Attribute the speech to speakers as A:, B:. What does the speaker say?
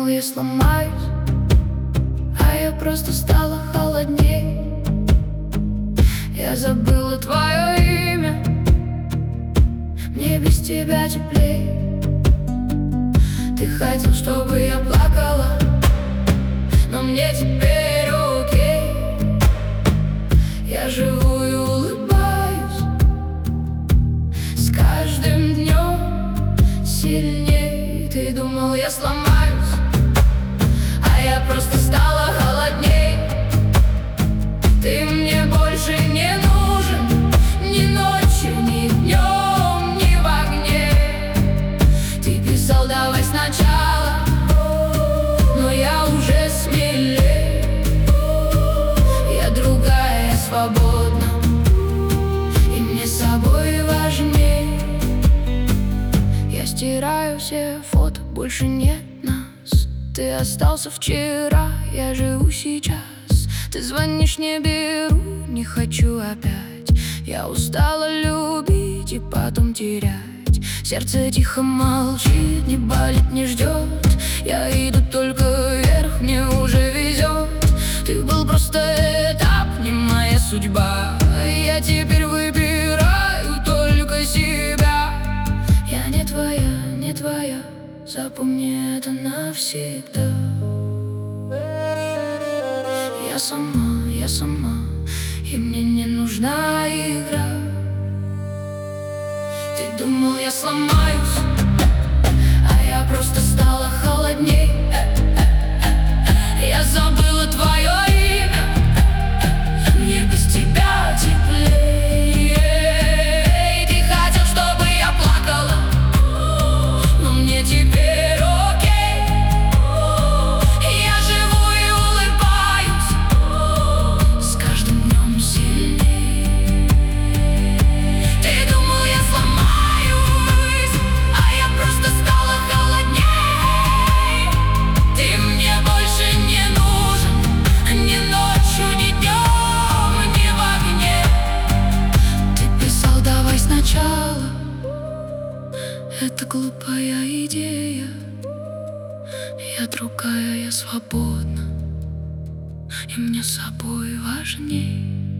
A: думал, я сломаюсь, а я просто стала холодней. Я забыла твое имя, мне без тебя теплей. Ты хотел, чтобы я плакала, но мне теперь окей. Я живу и улыбаюсь, с каждым днем сильней. Ты думал, я сломаюсь, а я просто стала холодней. Ты мне больше не нужен ни ночью, ни днем, ни в огне. Ты писал, давай сначала, но я уже смелее. Я другая, я свободна, и мне с собой важней. Я стираю все фото, больше нет нас. Ты остался вчера, я живу сейчас. Ты звонишь, не беру, не хочу опять. Я устала любить и потом терять. Сердце тихо молчит, не болит, не ждет. Я иду только вверх, мне уже везет. Ты был просто этап, не моя судьба. Я теперь выбираю только себя. Я не твоя, не твоя, запомни это навсегда. Я сама, и мне не нужна игра. Ты думал, я сломаюсь, а я просто стала холодней. Я забыла твое имя, мне без тебя теплее. Ты хотел, чтобы я плакала, но мне теперь окей. Я живу и улыбаюсь, с каждым днем сильней. Ты думал, я сломаюсь, а я просто стала холодней. Ты мне больше не нужен ни ночью, ни днем, ни в огне. Ты писал, давай сначала, это глупая идея. Я другая, я свободна, и мне с собой важней.